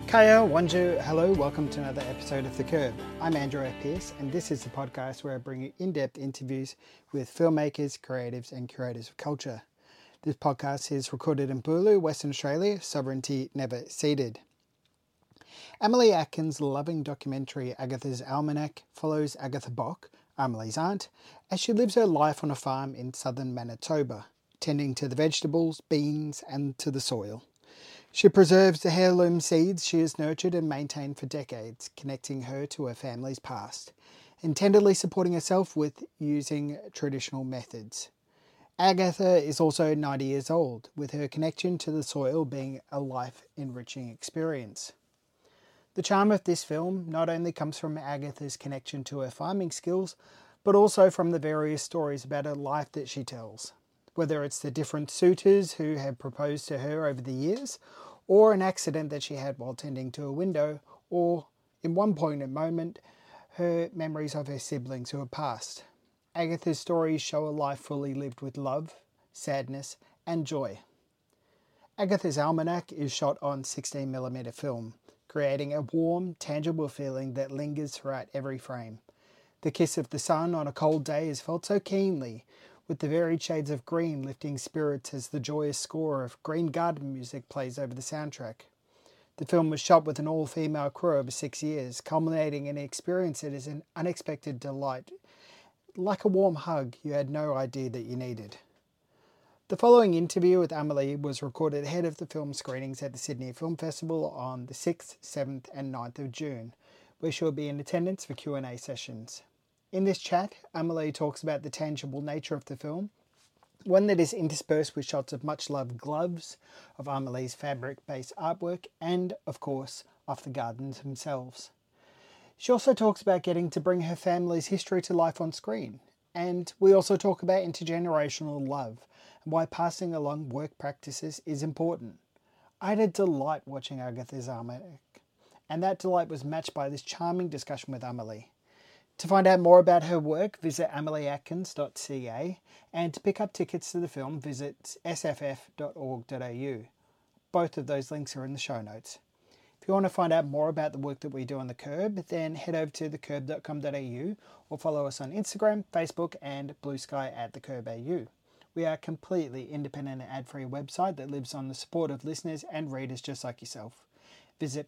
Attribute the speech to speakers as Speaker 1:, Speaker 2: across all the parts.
Speaker 1: Kaya, Wanju, hello, welcome to another episode of The Curb. I'm Andrew F. Pearce, and this is the podcast where I bring you in-depth interviews with filmmakers, creatives and curators of culture. This podcast is recorded in Bulu, Western Australia, sovereignty never ceded. Amelie Atkins' loving documentary Agatha's Almanac follows Agatha Bock, Amelie's aunt, as she lives her life on a farm in southern Manitoba, tending to the vegetables, beans and to the soil. She preserves the heirloom seeds she has nurtured and maintained for decades, connecting her to her family's past, and tenderly supporting herself with using traditional methods. Agatha is also 90 years old, with her connection to the soil being a life-enriching experience. The charm of this film not only comes from Agatha's connection to her farming skills, but also from the various stories about her life that she tells. Whether it's the different suitors who have proposed to her over the years, or an accident that she had while tending to a window, or, in one poignant moment, her memories of her siblings who have passed. Agatha's stories show a life fully lived with love, sadness, and joy. Agatha's Almanac is shot on 16mm film, creating a warm, tangible feeling that lingers throughout every frame. The kiss of the sun on a cold day is felt so keenly, with the varied shades of green lifting spirits as the joyous score of Green Garden music plays over the soundtrack. The film was shot with an all-female crew over 6 years, culminating in an experience that is an unexpected delight, like a warm hug you had no idea that you needed. The following interview with Amelie was recorded ahead of the film screenings at the Sydney Film Festival on the 6th, 7th and 9th of June, where she will be in attendance for Q&A sessions. In this chat, Amelie talks about the tangible nature of the film, one that is interspersed with shots of much-loved gloves, of Amelie's fabric-based artwork, and, of course, of the gardens themselves. She also talks about getting to bring her family's history to life on screen, and we also talk about intergenerational love, and why passing along work practices is important. I had a delight watching Agatha's Almanac, and that delight was matched by this charming discussion with Amelie. To find out more about her work, visit amelieatkins.ca, and to pick up tickets to the film, visit sff.org.au. Both of those links are in the show notes. If you want to find out more about the work that we do on The Curb, then head over to thecurb.com.au or follow us on Instagram, Facebook and Blue Sky at TheCurbAU. We are a completely independent and ad-free website that lives on the support of listeners and readers just like yourself. Visit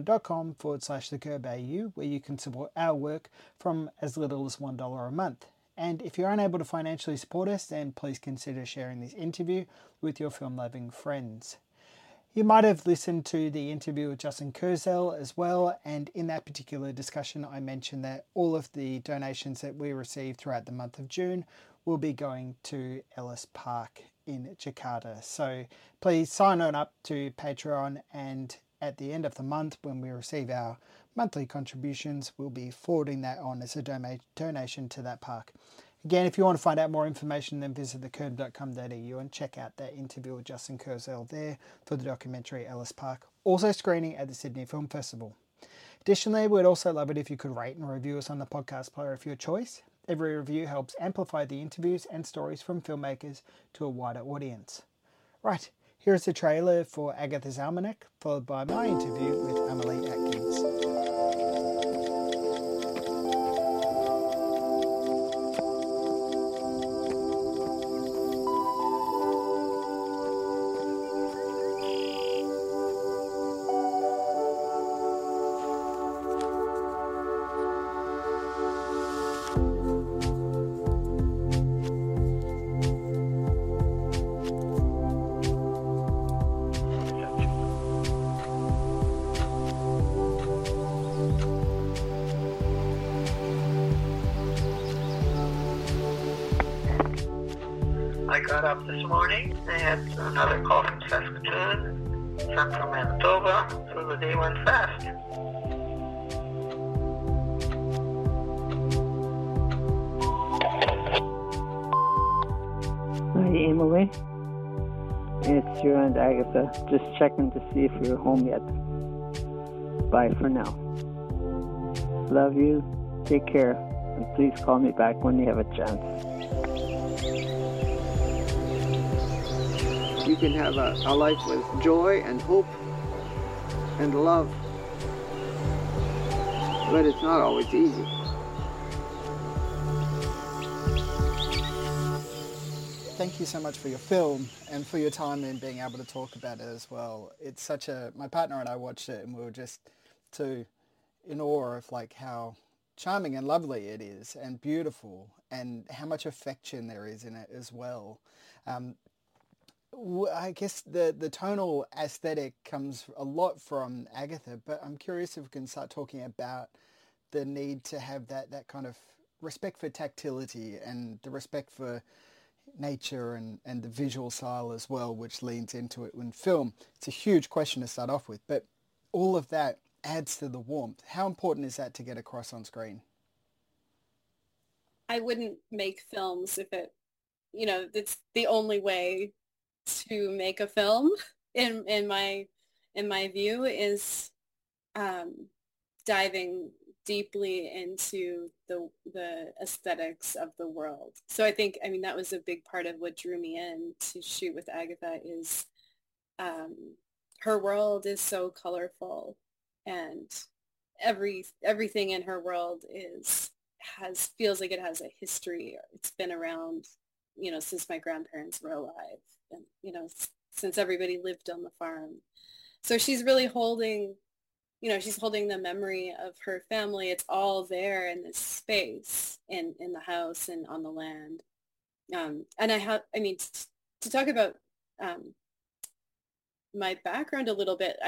Speaker 1: patreon.com/TheCurbAU, where you can support our work from as little as $1 a month. And if you're unable to financially support us, then please consider sharing this interview with your film-loving friends. You might have listened to the interview with Justin Kurzel as well, and in that particular discussion I mentioned that all of the donations that we receive throughout the month of June will be going to Ellis Park in Jakarta. So please sign on up to Patreon, and at the end of the month, when we receive our monthly contributions, we'll be forwarding that on as a donation to that park. Again, if you want to find out more information, then visit thecurb.com.au and check out that interview with Justin Kurzel there for the documentary Ellis Park, also screening at the Sydney Film Festival. Additionally, we'd also love it if you could rate and review us on the podcast player of your choice. Every review helps amplify the interviews and stories from filmmakers to a wider audience. Right. Here's the trailer for Agatha's Almanac, followed by my interview with Amelie Atkins.
Speaker 2: I got up this morning. I had another call from Saskatoon, some from Manitoba, so the day went fast.
Speaker 3: Hi, Emily. It's your Aunt Agatha. Just checking to see if you're home yet. Bye for now. Love you. Take care. And please call me back when you have a chance.
Speaker 4: You can have a life with joy and hope and love
Speaker 3: but it's not always easy.
Speaker 1: Thank you so much for your film and for your time in being able to talk about it as well. It's such a, my partner and I watched it and we were just too in awe of like how charming and lovely it is and beautiful and how much affection there is in it as well. Um, I guess the tonal aesthetic comes a lot from Agatha, but I'm curious if we can start talking about the need to have that kind of respect for tactility and the respect for nature and the visual style as well, which leans into it in film. It's a huge question to start off with, but all of that adds to the warmth. How important is that to get across on screen?
Speaker 4: I wouldn't make films if it, it's the only way to make a film in my view is um, diving deeply into the aesthetics of the world. So I mean, that was a big part of what drew me in to shoot with Agatha is um, her world is so colorful and everything in her world feels like it has a history. It's been around, since my grandparents were alive and, since everybody lived on the farm. So she's really holding, she's holding the memory of her family. It's all there in this space in the house and on the land. And to talk about my background a little bit,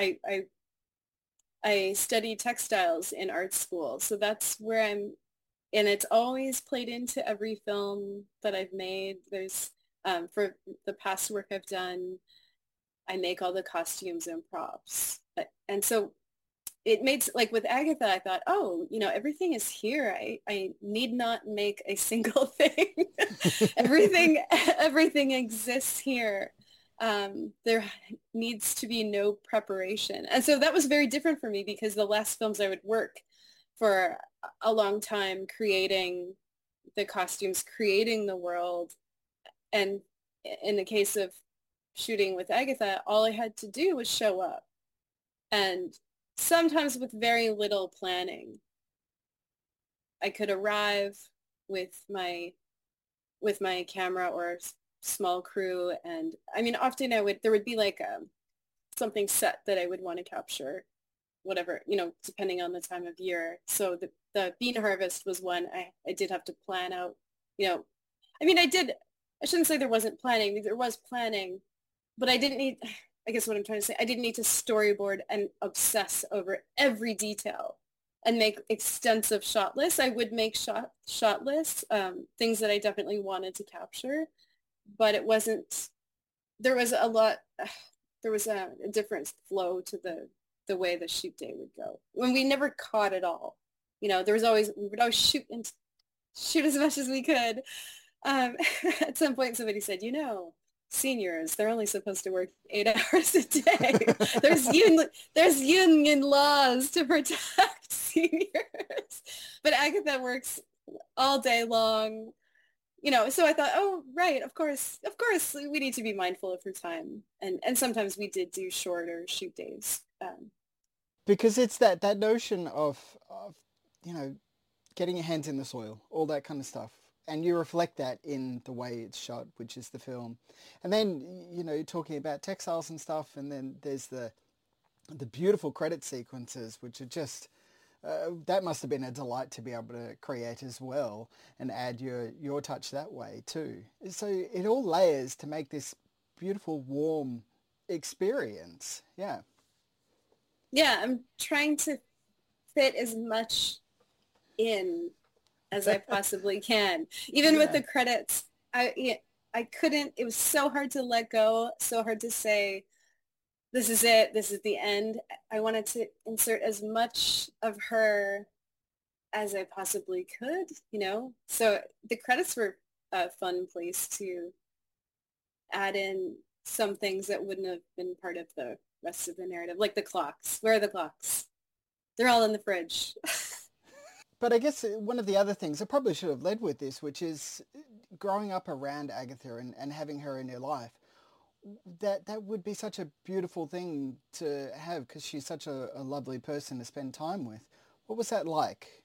Speaker 4: I studied textiles in art school. So that's where and it's always played into every film that I've made. There's, for the past work I've done, I make all the costumes and props. And so it made, like with Agatha, I thought, oh, everything is here. I need not make a single thing. Everything exists here. There needs to be no preparation. And so that was very different for me because the last films I would work for a long time creating the costumes, creating the world. And in the case of shooting with Agatha, all I had to do was show up. And sometimes with very little planning, I could arrive with my camera or small crew. And I mean, often there would be like something set that I would want to capture, whatever, depending on the time of year. So the bean harvest was one I did have to plan out, I mean, I shouldn't say there wasn't planning. There was planning, but I didn't need, I guess what I'm trying to say, I didn't need to storyboard and obsess over every detail and make extensive shot lists. I would make shot lists, things that I definitely wanted to capture, but it wasn't, there was a lot, there was a different flow to the way the shoot day would go. When we never caught it all, we would always shoot as much as we could. At some point somebody said, seniors, they're only supposed to work 8 hours a day. There's union laws to protect seniors. But Agatha works all day long, so I thought, oh, right, of course, we need to be mindful of her time. And sometimes we did do shorter shoot days.
Speaker 1: Because it's that notion of getting your hands in the soil, all that kind of stuff. And you reflect that in the way it's shot, which is the film. And then, you're talking about textiles and stuff, and then there's the beautiful credit sequences, which are just, that must have been a delight to be able to create as well and add your touch that way too. So it all layers to make this beautiful, warm experience. Yeah.
Speaker 4: Yeah, I'm trying to fit as much in as I possibly can. Even with the credits, I couldn't, it was so hard to let go, so hard to say, this is it, this is the end. I wanted to insert as much of her as I possibly could, So the credits were a fun place to add in some things that wouldn't have been part of the rest of the narrative, like the clocks. Where are the clocks? They're all in the fridge.
Speaker 1: But I guess one of the other things, I probably should have led with this, which is growing up around Agatha and having her in your life. That would be such a beautiful thing to have because she's such a lovely person to spend time with. What was that like?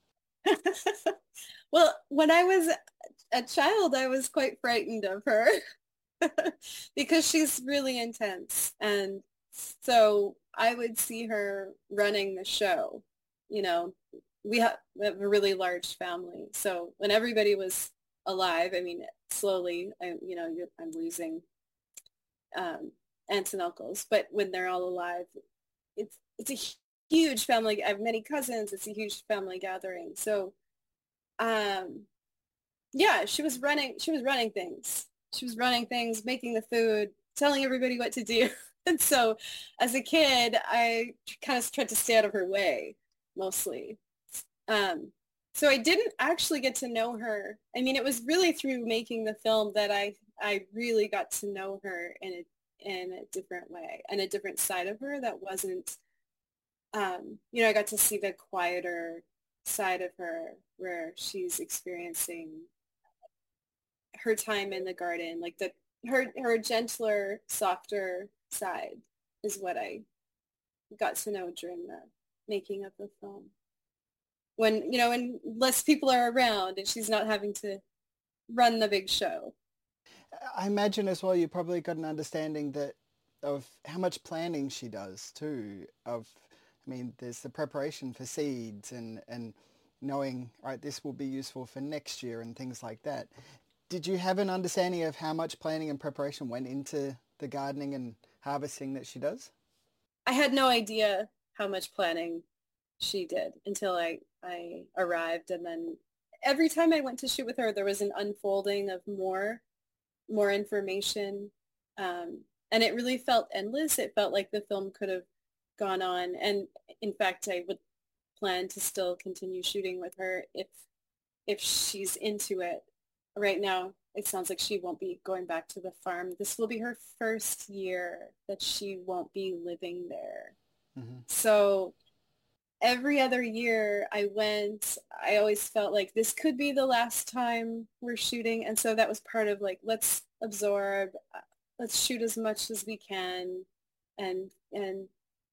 Speaker 4: Well, when I was a child, I was quite frightened of her because she's really intense. And so I would see her running the show. You know, we have a really large family. So when everybody was alive, I mean, slowly, I'm losing um, aunts and uncles, but when they're all alive, it's a huge family. I have many cousins. It's a huge family gathering. So, um, yeah, she was running things. She was running things, making the food, telling everybody what to do. And so as a kid, I kind of tried to stay out of her way mostly. Um, so I didn't actually get to know her. I mean, it was really through making the film that I really got to know her in a different way and a different side of her that wasn't, I got to see the quieter side of her where she's experiencing her time in the garden, like her gentler, softer side is what I got to know during the making of the film. When less people are around and she's not having to run the big show.
Speaker 1: I imagine as well you probably got an understanding that of how much planning she does too. I mean, there's the preparation for seeds and knowing, right, this will be useful for next year and things like that. Did you have an understanding of how much planning and preparation went into the gardening and harvesting that she does?
Speaker 4: I had no idea how much planning she did until I arrived. And then every time I went to shoot with her, there was an unfolding of more information. And it really felt endless. It felt like the film could have gone on. And in fact, I would plan to still continue shooting with her if she's into it. Right now, it sounds like she won't be going back to the farm. This will be her first year that she won't be living there.
Speaker 1: Mm-hmm.
Speaker 4: So every other year I always felt like this could be the last time we're shooting. And so that was part of like, let's absorb, let's shoot as much as we can and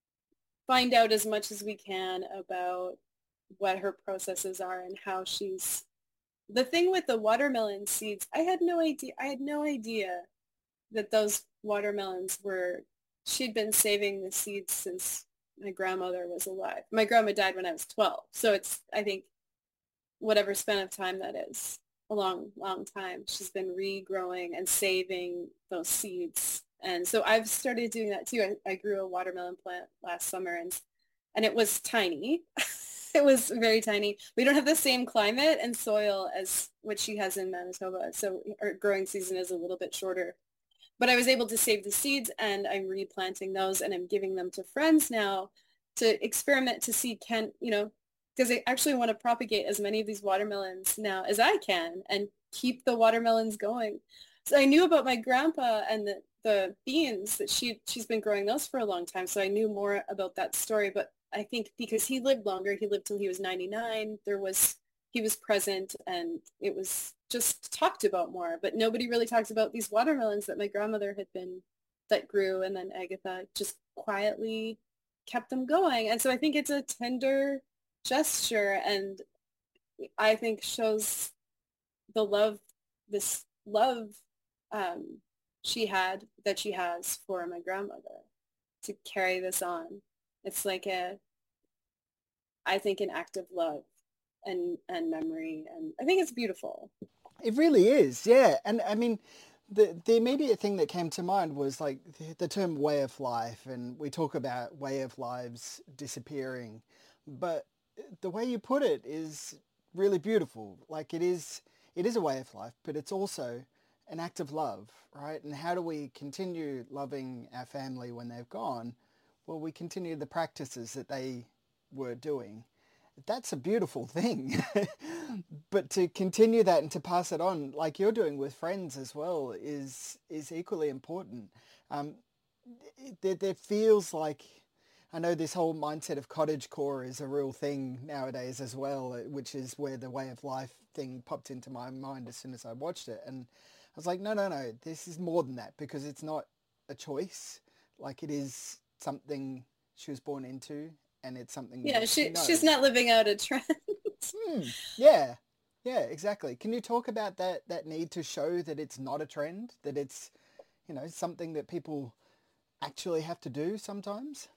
Speaker 4: find out as much as we can about what her processes are and how she's the thing with the watermelon seeds. I had no idea that those watermelons she'd been saving the seeds since my grandmother was alive. My grandma died when I was 12. So it's, I think, whatever span of time that is, a long, long time. She's been regrowing and saving those seeds. And so I've started doing that too. I grew a watermelon plant last summer and it was tiny. It was very tiny. We don't have the same climate and soil as what she has in Manitoba. So our growing season is a little bit shorter. But I was able to save the seeds and I'm replanting those and I'm giving them to friends now to experiment to see because I actually want to propagate as many of these watermelons now as I can and keep the watermelons going. So I knew about my grandpa and the beans that she's been growing those for a long time. So I knew more about that story. But I think because he lived longer, he lived till he was 99, he was present and it was just talked about more, but nobody really talks about these watermelons that my grandmother that grew, and then Agatha just quietly kept them going. And so I think it's a tender gesture and I think shows this love she has for my grandmother to carry this on. It's like I think an act of love and memory, and I think it's beautiful.
Speaker 1: It really is, yeah. And I mean, the immediate thing that came to mind was like the term way of life, and we talk about way of lives disappearing, but the way you put it is really beautiful. Like it is a way of life, but it's also an act of love, right? And how do we continue loving our family when they've gone? Well, we continue the practices that they were doing. That's a beautiful thing. But to continue that and to pass it on like you're doing with friends as well is equally important. There feels like, I know this whole mindset of cottagecore is a real thing nowadays as well, which is where the way of life thing popped into my mind as soon as I watched it. And I was like, no, this is more than that, because it's not a choice. Like it is something she was born into, and it's something
Speaker 4: Yeah,
Speaker 1: that she
Speaker 4: she's
Speaker 1: knows.
Speaker 4: not living out a trend.
Speaker 1: Yeah, yeah, exactly. Can you talk about that need to show that it's not a trend, that it's, something that people actually have to do sometimes?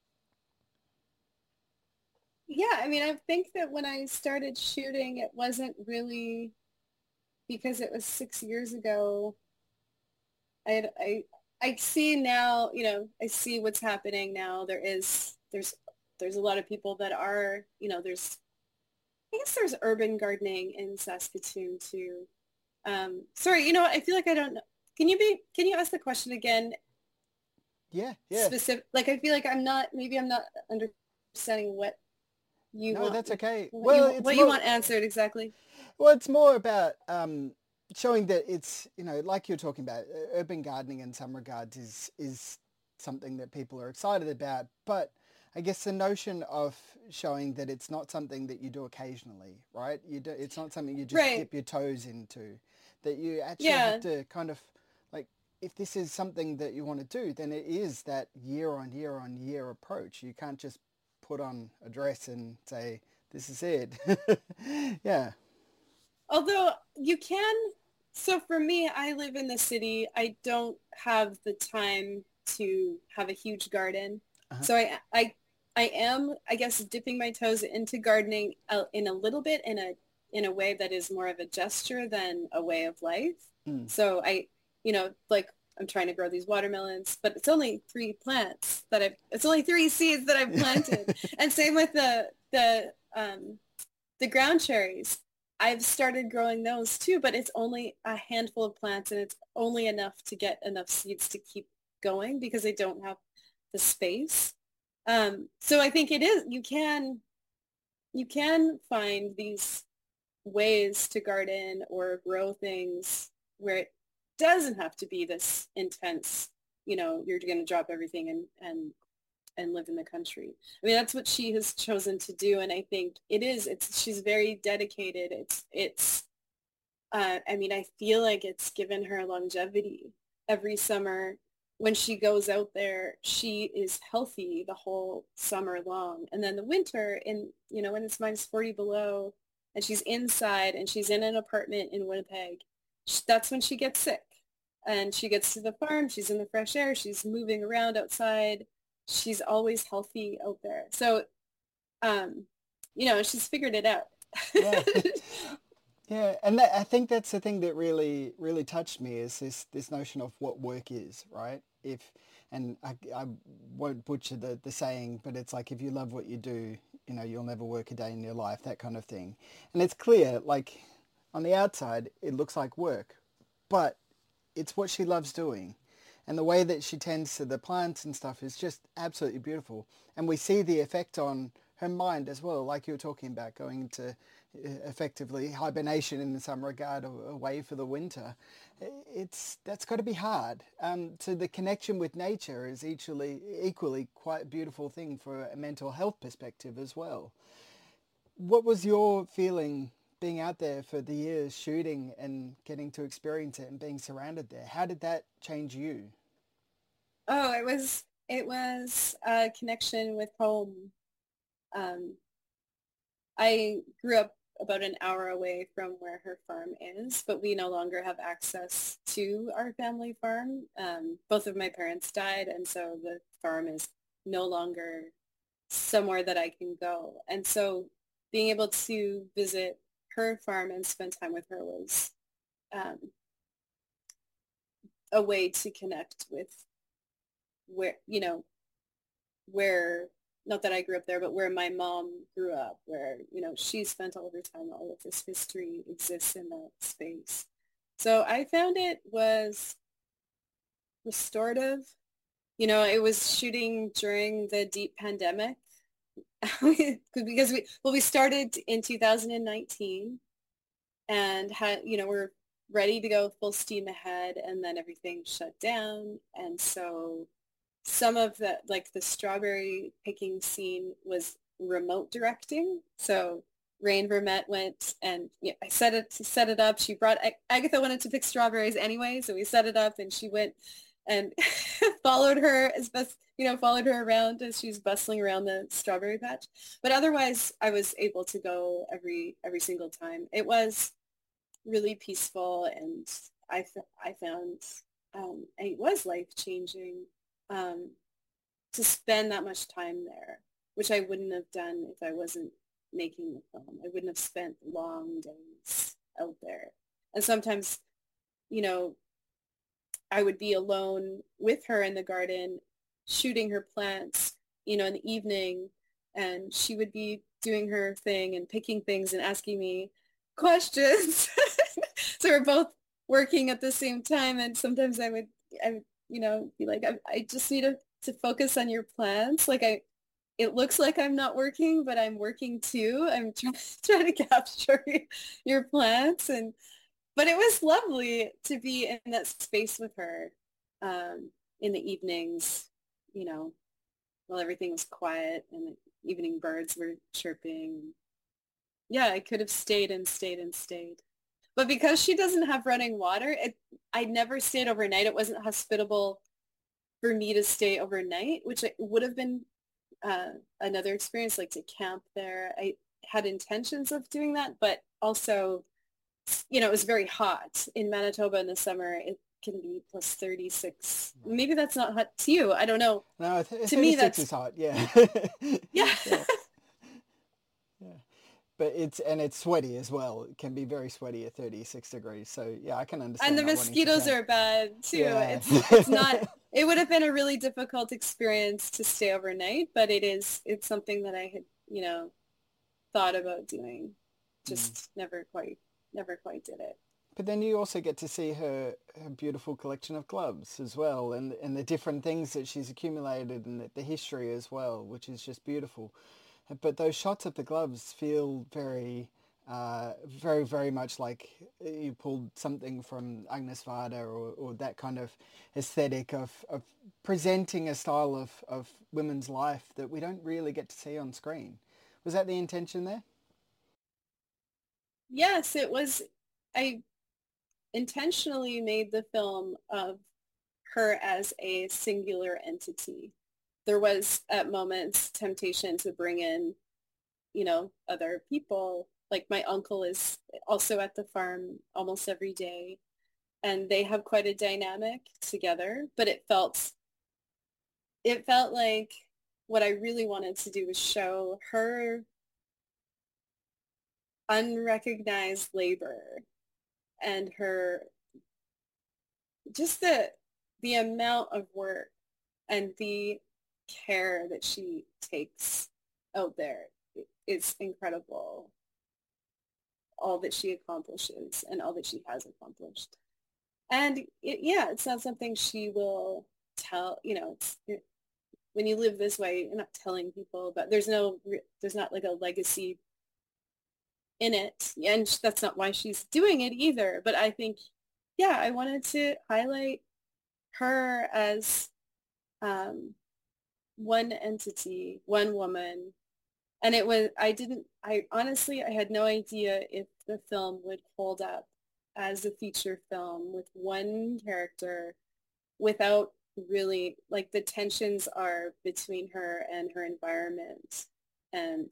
Speaker 4: Yeah, I mean, I think that when I started shooting, it wasn't really because it was 6 years ago. I, I, I see now, I see what's happening now. There's a lot of people that are, I guess there's urban gardening in Saskatoon too. Sorry, I feel like I don't know. Can you ask the question again?
Speaker 1: Yeah, yeah.
Speaker 4: Specific, like I feel like maybe I'm not understanding you
Speaker 1: No,
Speaker 4: want,
Speaker 1: that's okay.
Speaker 4: what
Speaker 1: Well,
Speaker 4: you,
Speaker 1: it's
Speaker 4: what you
Speaker 1: more,
Speaker 4: want answered exactly.
Speaker 1: well, it's more about showing that it's, like you're talking about, urban gardening in some regards is something that people are excited about, but I guess the notion of showing that it's not something that you do occasionally, right? It's not something you just
Speaker 4: Right.
Speaker 1: dip your toes into, that you actually have
Speaker 4: Yeah.
Speaker 1: to kind of, like, if this is something that you want to do, then it is that year on year on year approach. You can't just put on a dress and say, this is it. Yeah.
Speaker 4: Although you can, so for me, I live in the city. I don't have the time to have a huge garden.
Speaker 1: Uh-huh.
Speaker 4: So I am, I guess, dipping my toes into gardening in a little bit in a way that is more of a gesture than a way of life.
Speaker 1: Mm.
Speaker 4: So like I'm trying to grow these watermelons, but it's only it's only three seeds that I've planted. And same with the ground cherries. I've started growing those too, but it's only a handful of plants and it's only enough to get enough seeds to keep going because I don't have the space. So I think you can find these ways to garden or grow things where it doesn't have to be this intense, you're going to drop everything and live in the country. I mean, that's what she has chosen to do. And I think she's very dedicated. I mean, I feel like it's given her longevity. Every summer when she goes out there, she is healthy the whole summer long. And then the winter when it's -40 below and she's inside and she's in an apartment in Winnipeg, that's when she gets sick. And she gets to the farm, she's in the fresh air, she's moving around outside. She's always healthy out there. So, she's figured it out.
Speaker 1: Yeah. Yeah, and I think that's the thing that really, really touched me is this notion of what work is, right? And I won't butcher the saying, but it's like if you love what you do, you'll never work a day in your life, that kind of thing. And it's clear, like on the outside, it looks like work, but it's what she loves doing. And the way that she tends to the plants and stuff is just absolutely beautiful. And we see the effect on her mind as well, like you were talking about, going into effectively hibernation in some regard, away for the winter. That's got to be hard. So the connection with nature is equally quite a beautiful thing for a mental health perspective as well. What was your feeling being out there for the years shooting and getting to experience it and being surrounded there? How did that change you?
Speaker 4: Oh, it was a connection with home. I grew up about an hour away from where her farm is, but we no longer have access to our family farm. Both of my parents died, and so the farm is no longer somewhere that I can go. And so being able to visit her farm and spend time with her was a way to connect with where not that I grew up there, but where my mom grew up, where, she spent all of her time, all of this history exists in that space. So I found it was restorative. It was shooting during the deep pandemic because we started in 2019 and we're ready to go full steam ahead, and then everything shut down. And so some of the strawberry picking scene was remote directing. So Rain Vermette went and I set it up. She brought Agatha wanted to pick strawberries anyway, so we set it up and she went and followed her as best, followed her around as she's bustling around the strawberry patch. But otherwise, I was able to go every single time. It was really peaceful, and I found it was life-changing to spend that much time there, which I wouldn't have done if I wasn't making the film. I wouldn't have spent long days out there. And sometimes, I would be alone with her in the garden, shooting her plants, in the evening, and she would be doing her thing and picking things and asking me questions. So we're both working at the same time, and sometimes I would be like, I just need to focus on your plants. Like it looks like I'm not working, but I'm working too. I'm trying to capture your plants, but it was lovely to be in that space with her in the evenings, while everything was quiet and the evening birds were chirping. Yeah, I could have stayed and stayed and stayed. But because she doesn't have running water, I never stayed overnight. It wasn't hospitable for me to stay overnight, which would have been another experience, like to camp there. I had intentions of doing that, but also, it was very hot in Manitoba in the summer. It can be plus 36. Maybe that's not hot to you. I don't know.
Speaker 1: No,
Speaker 4: To me,
Speaker 1: 36
Speaker 4: that's
Speaker 1: is hot. Yeah.
Speaker 4: yeah.
Speaker 1: Yeah. Yeah. But it's sweaty as well. It can be very sweaty at 36 degrees. So yeah, I can understand.
Speaker 4: And the
Speaker 1: not wanting to
Speaker 4: mosquitoes
Speaker 1: camp.
Speaker 4: are bad too.
Speaker 1: Yeah.
Speaker 4: It's not. It would have been a really difficult experience to stay overnight, but it's something that I had, thought about doing. Just never quite did it.
Speaker 1: But then you also get to see her beautiful collection of gloves as well, and the different things that she's accumulated, and the history as well, which is just beautiful. But those shots of the gloves feel very, very, very much like you pulled something from Agnes Varda, or that kind of aesthetic of presenting a style of women's life that we don't really get to see on screen. Was that the intention there?
Speaker 4: Yes, it was. I intentionally made the film of her as a singular entity. There was at moments temptation to bring in, other people. Like my uncle is also at the farm almost every day, and they have quite a dynamic together, but it felt like what I really wanted to do was show her unrecognized labor and her just the amount of work and the care that she takes out there is incredible. All that she accomplishes and all that she has accomplished. And it's not something she will tell, when you live this way, you're not telling people, but there's not like a legacy in it. And that's not why she's doing it either. But I think, I wanted to highlight her as one entity, one woman. And I honestly had no idea if the film would hold up as a feature film with one character without really, like, the tensions are between her and her environment, and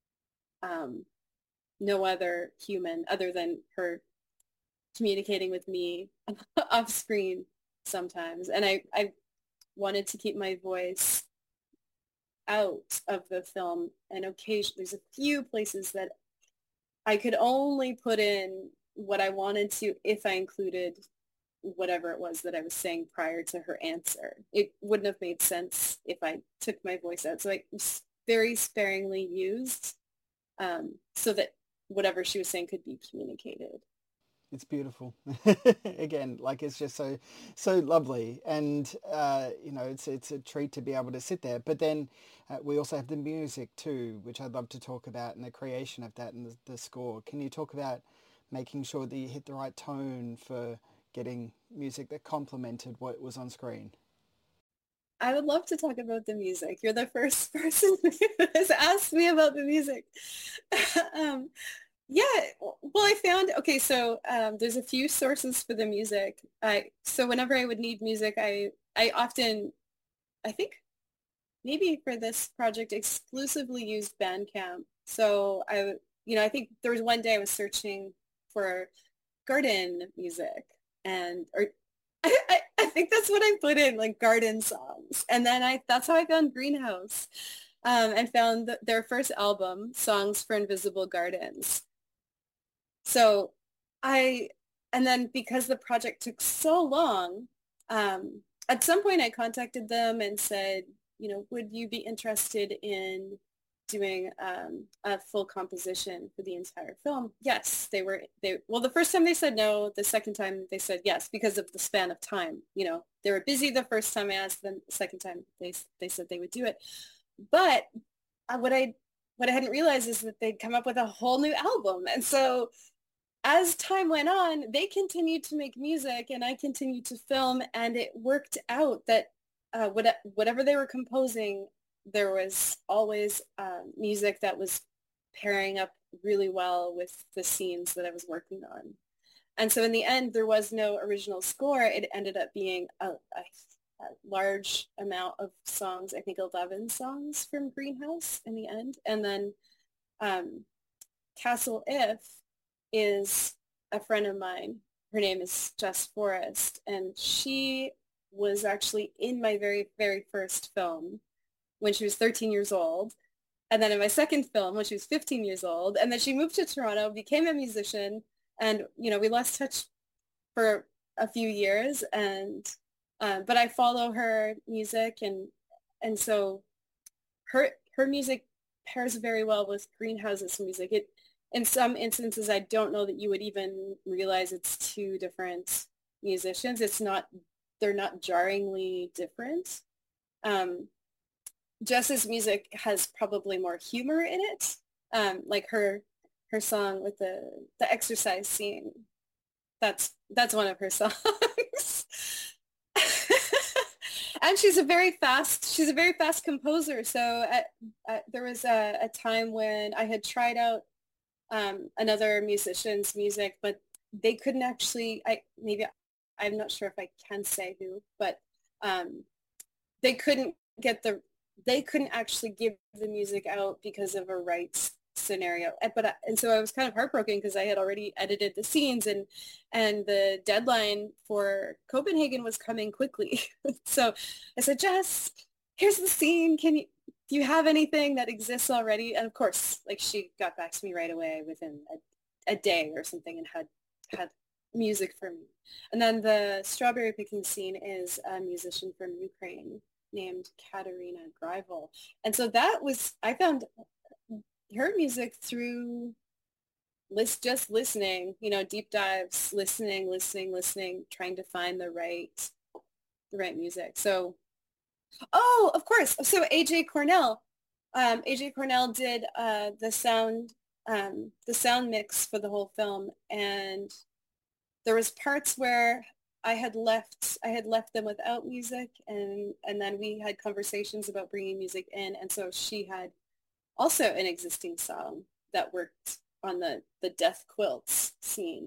Speaker 4: no other human other than her communicating with me off screen sometimes. And I wanted to keep my voice out of the film, and occasionally there's a few places that I could only put in what I wanted to if I included whatever it was that I was saying prior to her answer. It wouldn't have made sense if I took my voice out. So I very sparingly used so that whatever she was saying could be communicated.
Speaker 1: It's beautiful. Again, like, it's just so lovely, and it's a treat to be able to sit there. But then we also have the music too, which I'd love to talk about, and the creation of that, and the score. Can you talk about making sure that you hit the right tone for getting music that complemented what was on screen?
Speaker 4: I would love to talk about the music. You're the first person who has asked me about the music. Yeah, well, I found, okay, so there's a few sources for the music. So whenever I would need music, I often, I think maybe for this project, exclusively used Bandcamp. So I think there was one day I was searching for garden music or I think that's what I put in, like garden songs. And then that's how I found Greenhouse, and found their first album, Songs for Invisible Gardens. So I, and then because the project took so long, at some point I contacted them and said, would you be interested in doing a full composition for the entire film? Yes, well, the first time they said no, the second time they said yes, because of the span of time. They were busy the first time I asked them, the second time they said they would do it. But what I hadn't realized is that they'd come up with a whole new album. And so as time went on, they continued to make music and I continued to film, and it worked out that whatever they were composing, there was always music that was pairing up really well with the scenes that I was working on. And so in the end, there was no original score. It ended up being a large amount of songs, I think 11 songs from Greenhouse in the end. And then Castle If is a friend of mine. Her name is Jess Forrest, and she was actually in my very, very first film when she was 13 years old. And then in my second film when she was 15 years old. And then she moved to Toronto, became a musician, and, we lost touch for a few years. And, but I follow her music, and so her music pairs very well with Greenhouse's music. In some instances, I don't know that you would even realize it's two different musicians. They're not jarringly different. Jess's music has probably more humor in it. Like her song with the exercise scene. That's one of her songs. And she's a very fast composer. So there was a time when I had tried out another musician's music, but they couldn't actually, I'm not sure if I can say who, but they couldn't actually give the music out because of a rights scenario. And so I was kind of heartbroken because I had already edited the scenes, and the deadline for Copenhagen was coming quickly. So I said, Jess, here's the scene. Do you have anything that exists already? And of course, like, she got back to me right away within a day or something, and had music for me. And then the strawberry picking scene is a musician from Ukraine named Katerina Greivel. And so I found her music through just listening, deep dives, listening, trying to find the right music. So, oh, of course. So AJ Cornell did the sound mix for the whole film, and there was parts where I had left them without music, and then we had conversations about bringing music in, and so she had also an existing song that worked on the death quilts scene.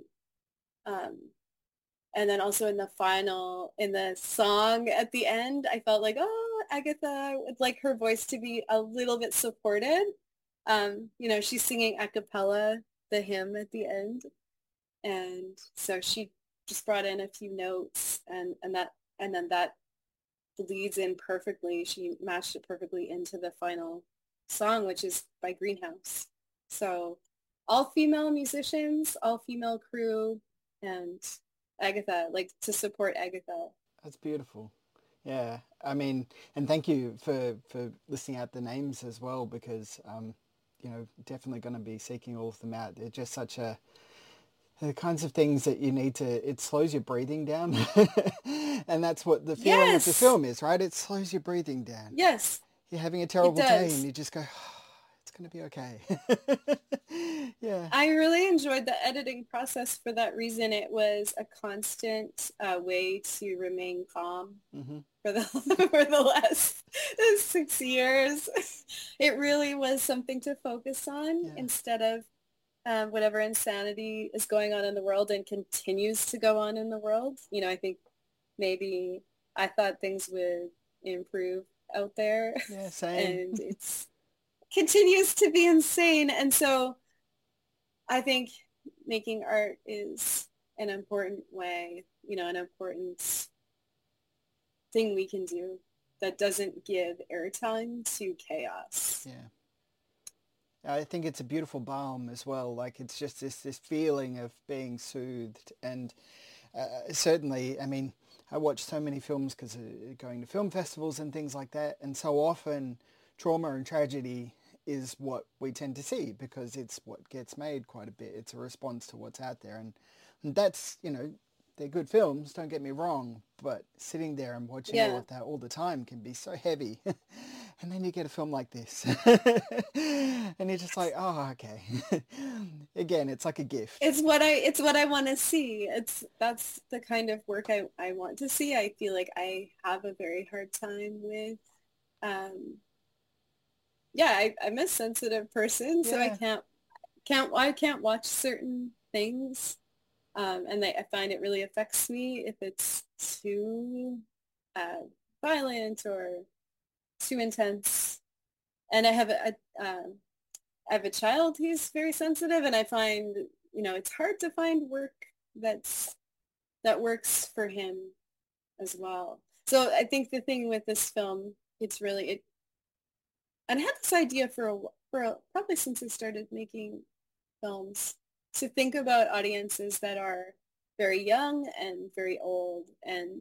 Speaker 4: And then also in the song at the end, I felt like, oh, Agatha would like her voice to be a little bit supported. She's singing a cappella, the hymn at the end. And so she just brought in a few notes, and then that leads in perfectly. She matched it perfectly into the final song, which is by Greenhouse. So all female musicians, all female crew, and Agatha, like, to support Agatha.
Speaker 1: That's beautiful. Yeah, I mean, and thank you for listing out the names as well, because definitely going to be seeking all of them out. They're just such the kinds of things that you need to, it slows your breathing down. And that's what the feeling of the film is, right? It slows your breathing down.
Speaker 4: Yes.
Speaker 1: You're having a terrible day and you just go, oh, it's going to be okay. Yeah.
Speaker 4: I really enjoyed the editing process for that reason. It was a constant way to remain calm for the last 6 years. It really was something to focus on instead of whatever insanity is going on in the world and continues to go on in the world. I think maybe I thought things would improve out there,
Speaker 1: Yeah, same.
Speaker 4: and it's continues to be insane. And so I think making art is an important way, an important thing we can do that doesn't give airtime to chaos.
Speaker 1: Yeah. I think it's a beautiful balm as well. Like it's just this feeling of being soothed. And certainly, I mean, I watch so many films because of going to film festivals and things like that. And so often trauma and tragedy is what we tend to see because it's what gets made quite a bit. It's a response to what's out there. And that's, they're good films, don't get me wrong, but sitting there and watching all of that all the time can be so heavy. And then you get a film like this and you're just like, oh, okay. Again, it's like a gift.
Speaker 4: It's what I want to see. That's the kind of work I want to see. I feel like I have a very hard time with, I'm a sensitive person, so I can't watch certain things. And I find it really affects me if it's too violent or too intense. And I have a child who's very sensitive, and I find it's hard to find work that works for him as well. So I think the thing with this film, and I had this idea for probably since I started making films, to think about audiences that are very young and very old, and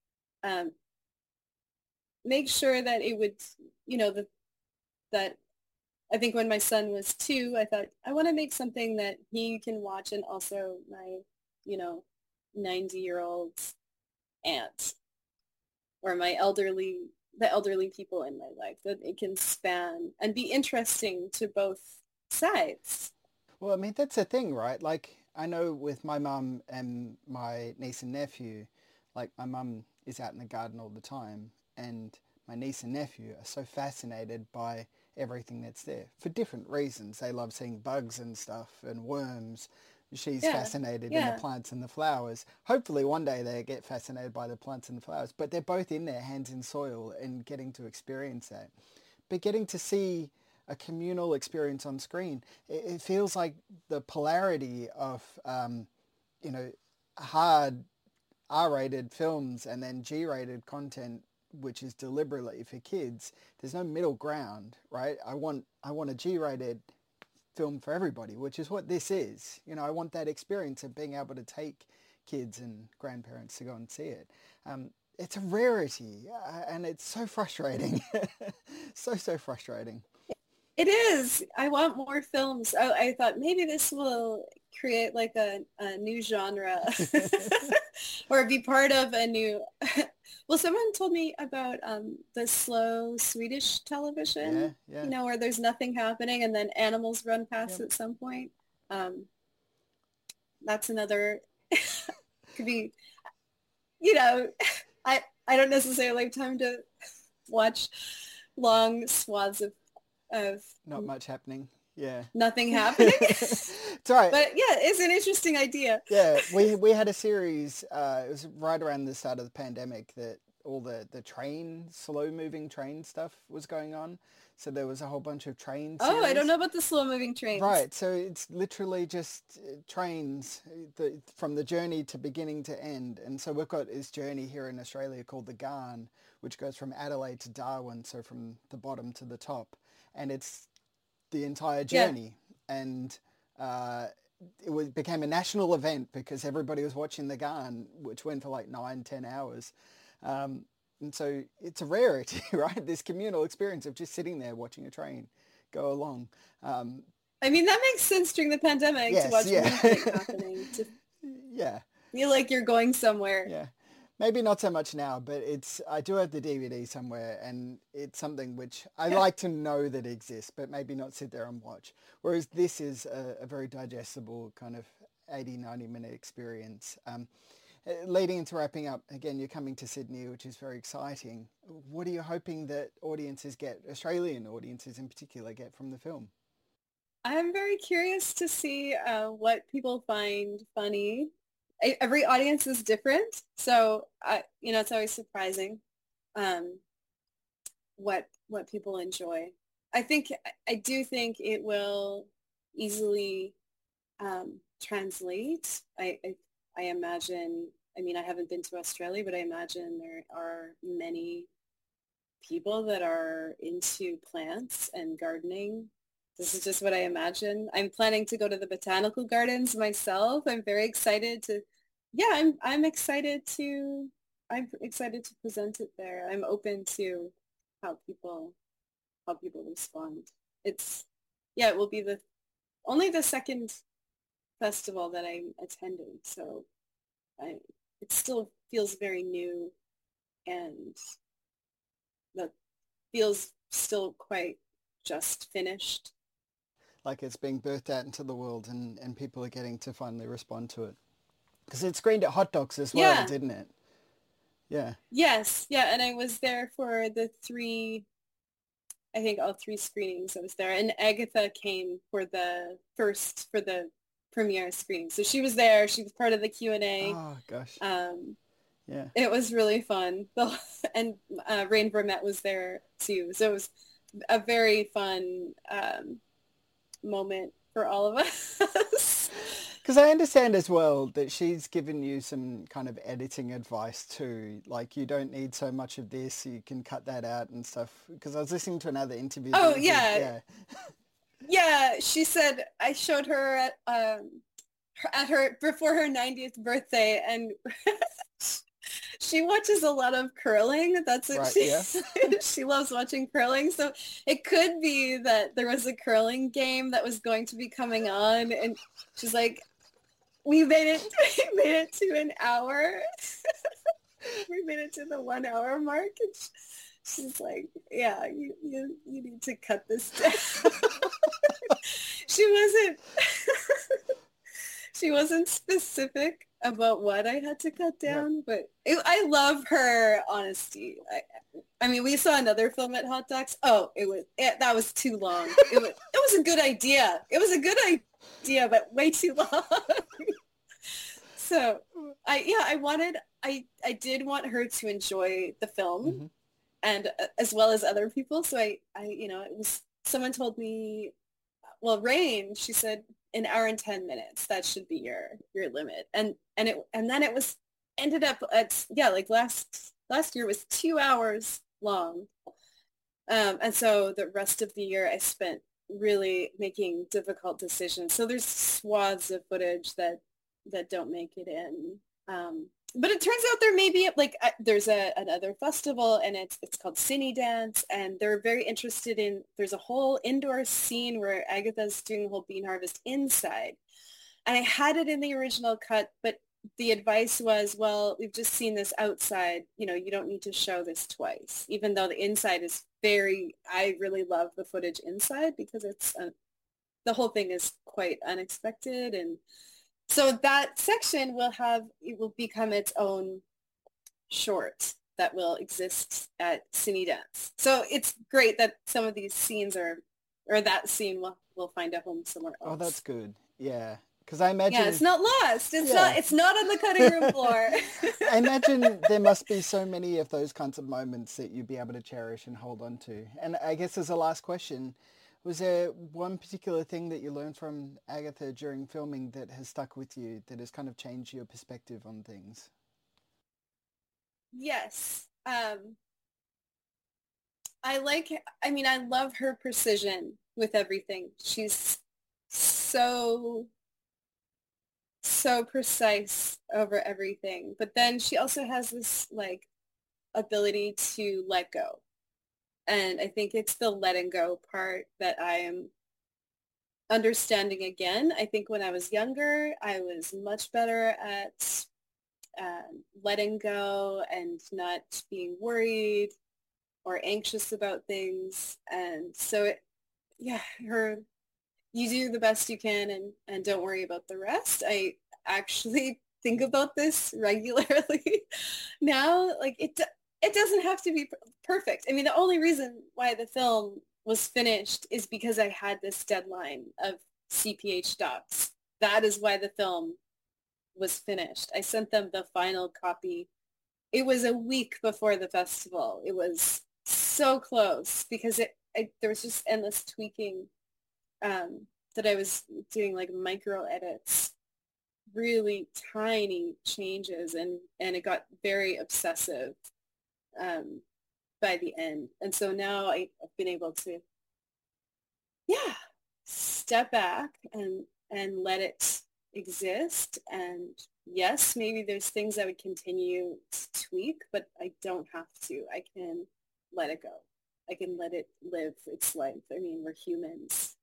Speaker 4: make sure that it would, that I think when my son was 2, I thought I want to make something that he can watch, and also my, 90-year-old aunt or the elderly people in my life, that it can span and be interesting to both sides.
Speaker 1: Well, I mean, that's the thing, right? Like, I know with my mum and my niece and nephew, like my mum is out in the garden all the time, and my niece and nephew are so fascinated by everything that's there for different reasons. They love seeing bugs and stuff and worms. She's fascinated in the plants and the flowers. Hopefully one day they get fascinated by the plants and the flowers, but they're both in their hands in soil and getting to experience that. But getting to see a communal experience on screen, it feels like the polarity of, hard R-rated films and then G-rated content, which is deliberately for kids. There's no middle ground, right? I want a G-rated film for everybody, which is what this is. I want that experience of being able to take kids and grandparents to go and see it. It's a rarity, and it's so frustrating. so frustrating.
Speaker 4: It is. I want more films. I thought maybe this will create like a new genre or be part of a new... Well, someone told me about the slow Swedish television, where there's nothing happening and then animals run past at some point. That's another... could be, I don't necessarily have time to watch long swaths of
Speaker 1: not much happening.
Speaker 4: Nothing happening.
Speaker 1: It's all right.
Speaker 4: But it's an interesting idea.
Speaker 1: We had a series, it was right around the start of the pandemic, that all the slow moving train stuff was going on. So there was a whole bunch of train series.
Speaker 4: Oh, I don't know about the slow moving trains.
Speaker 1: Right. So it's literally just trains from the journey to beginning to end. And so we've got this journey here in Australia called the Garn, which goes from Adelaide to Darwin. So from the bottom to the top. And it's the entire journey. And it became a national event because everybody was watching the Garn, which went for like 9-10 hours. And so it's a rarity, right? This communal experience of just sitting there watching a train go along.
Speaker 4: I mean, that makes sense during the pandemic to watch movement happening. To feel like you're going somewhere.
Speaker 1: Yeah. Maybe not so much now, but I do have the DVD somewhere, and it's something which I like to know that exists, but maybe not sit there and watch. Whereas this is a very digestible kind of 80, 90-minute experience. Leading into wrapping up, again, you're coming to Sydney, which is very exciting. What are you hoping that audiences get, Australian audiences in particular, get from the film?
Speaker 4: I'm very curious to see what people find funny. Every audience is different, so it's always surprising um, what people enjoy. I do think it will easily translate. I imagine. I mean, I haven't been to Australia, but I imagine there are many people that are into plants and gardening. This is just what I imagine. I'm planning to go to the botanical gardens myself. I'm very excited to, yeah, I'm excited to present it there. I'm open to how people, how people respond. It's, yeah, it will be only the second festival that I'm attending. So it still feels very new and that feels still quite just finished.
Speaker 1: Like it's being birthed out into the world and people are getting to finally respond to it. Because it screened at Hot Docs as well,
Speaker 4: Yeah.
Speaker 1: didn't it? Yeah.
Speaker 4: Yes. Yeah. And I was there for I think all three screenings I was there. And Agatha came for the premiere screening. So she was there. She was part of the Q&A.
Speaker 1: Oh, gosh. Yeah.
Speaker 4: It was really fun. And Rain Vermette was there too. So it was a very fun moment for all of us.
Speaker 1: Because I understand as well that she's given you some kind of editing advice too. Like you don't need so much of this, you can cut that out and stuff. Because I was listening to another interview.
Speaker 4: Oh, yeah. Yeah, she said I showed her at her before her 90th birthday, and she watches a lot of curling. That's what she loves watching curling. So it could be that there was a curling game that was going to be coming on, and she's like, we made it to an hour. We made it to the 1 hour mark. And she's like, yeah, you need to cut this down. She wasn't specific about what I had to cut down, but I love her honesty. I mean, we saw another film at Hot Docs. Oh, that was too long. It was a good idea. It was a good idea, but way too long. So I did want her to enjoy the film, mm-hmm. and as well as other people. So it was, someone told me, well, Rain, she said, an hour and 10 minutes, that should be your limit. And then it was ended up at, like last year was 2 hours long. And so the rest of the year I spent really making difficult decisions. So there's swaths of footage that don't make it in. But it turns out there may be, there's another festival, and it's called Cine Dance, and they're very interested in, there's a whole indoor scene where Agatha's doing a whole bean harvest inside. And I had it in the original cut, but the advice was, well, we've just seen this outside, you don't need to show this twice, even though the inside is I really love the footage inside because it's, the whole thing is quite unexpected. And so that section will become its own short that will exist at Cine Dance. So it's great that some of these scenes or that scene will find a home somewhere else.
Speaker 1: Oh, that's good. Yeah. Because I imagine...
Speaker 4: Yeah, it's not lost. It's not on the cutting room floor.
Speaker 1: I imagine there must be so many of those kinds of moments that you'd be able to cherish and hold on to. And I guess as a last question, was there one particular thing that you learned from Agatha during filming that has stuck with you, that has kind of changed your perspective on things?
Speaker 4: Yes. I love her precision with everything. She's so precise over everything. But then she also has this ability to let go. And I think it's the letting go part that I am understanding again. I think when I was younger, I was much better at letting go and not being worried or anxious about things. And so you do the best you can and don't worry about the rest. I actually think about this regularly now. It doesn't have to be perfect. I mean, the only reason why the film was finished is because I had this deadline of CPH docs. That is why the film was finished. I sent them the final copy. It was a week before the festival. It was so close because there was just endless tweaking that I was doing, like micro edits, really tiny changes, and it got very obsessive by the end. And so now I've been able to, step back and let it exist. And yes, maybe there's things I would continue to tweak, but I don't have to. I can let it go. I can let it live its life. I mean, we're humans.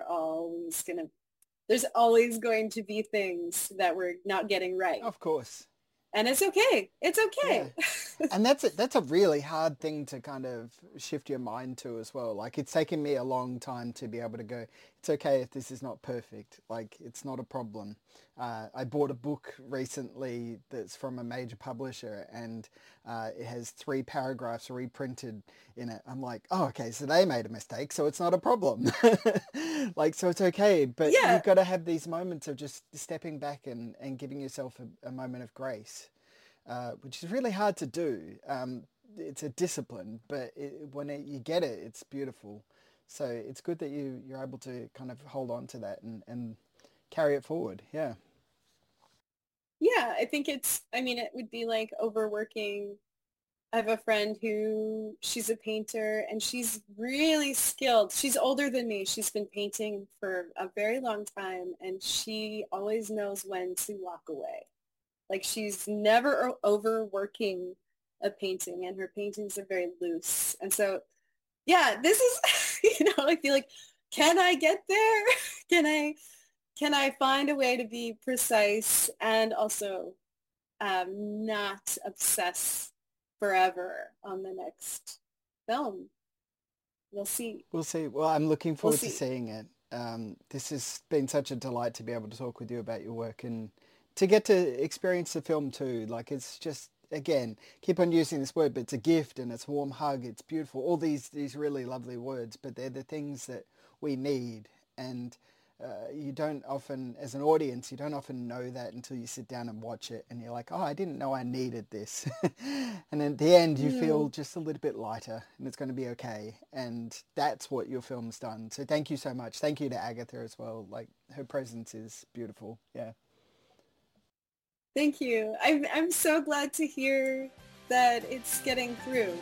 Speaker 4: There's always going to be things that we're not getting right.
Speaker 1: Of course.
Speaker 4: And it's okay. It's okay.
Speaker 1: Yeah. And that's a really hard thing to kind of shift your mind to as well. Like, it's taken me a long time to be able to go, it's okay if this is not perfect. Like, it's not a problem. I bought a book recently that's from a major publisher, and it has 3 paragraphs reprinted in it. I'm like, oh, okay, so they made a mistake, so it's not a problem. Like, so it's okay. But you've got to have these moments of just stepping back and giving yourself a moment of grace, which is really hard to do. It's a discipline, but when you get it, it's beautiful. So it's good that you're able to kind of hold on to that and carry it forward. Yeah.
Speaker 4: Yeah, I think it would be like overworking. I have a friend she's a painter, and she's really skilled. She's older than me. She's been painting for a very long time, and she always knows when to walk away. Like, she's never overworking a painting, and her paintings are very loose. And so, yeah, this is, I feel like, can I get there? Can I find a way to be precise and also not obsess forever on the next film? We'll see.
Speaker 1: We'll see. Well, I'm looking forward to seeing it. This has been such a delight to be able to talk with you about your work and to get to experience the film too. Like, it's just, again, keep on using this word, but it's a gift and it's a warm hug. It's beautiful. All these really lovely words, but they're the things that we need. And you don't often, as an audience, you don't often know that until you sit down and watch it and you're like, oh, I didn't know I needed this. And at the end you feel just a little bit lighter, and it's going to be okay. And that's what your film's done. So thank you so much. Thank you to Agatha as well. Like, her presence is beautiful. Yeah.
Speaker 4: Thank you. I'm so glad to hear that it's getting through.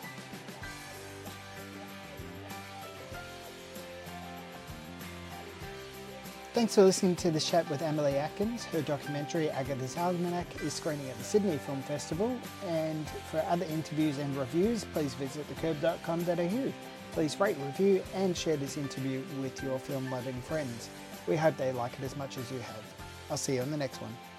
Speaker 1: Thanks for listening to this chat with Emily Atkins. Her documentary, Agatha's Almanac, is screening at the Sydney Film Festival. And for other interviews and reviews, please visit thecurb.com.au. Please rate, review and share this interview with your film-loving friends. We hope they like it as much as you have. I'll see you on the next one.